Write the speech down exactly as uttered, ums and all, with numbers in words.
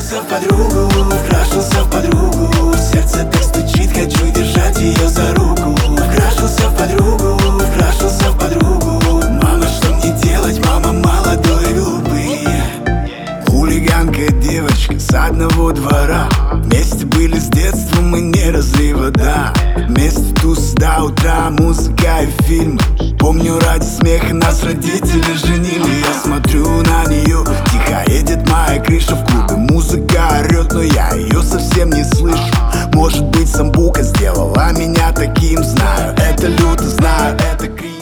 Вкрашился в подругу, вкрашился в подругу. Сердце так стучит, хочу держать ее за руку. Вкрашился в подругу, вкрашился в подругу. Мама, что мне делать? Мама, молодой и глупый. Хулиганка девочка с одного двора. Вместе были с детства, мы не разлива, да. Вместе туз до утра, музыка и фильмы. Помню, ради смеха нас родители женили. Я смотрю на нее, тихо едет моя крыша в клубе. Музыка орет, но я ее совсем не слышу. Может быть, самбука сделала меня таким, знаю. Это люто, знаю, это крик.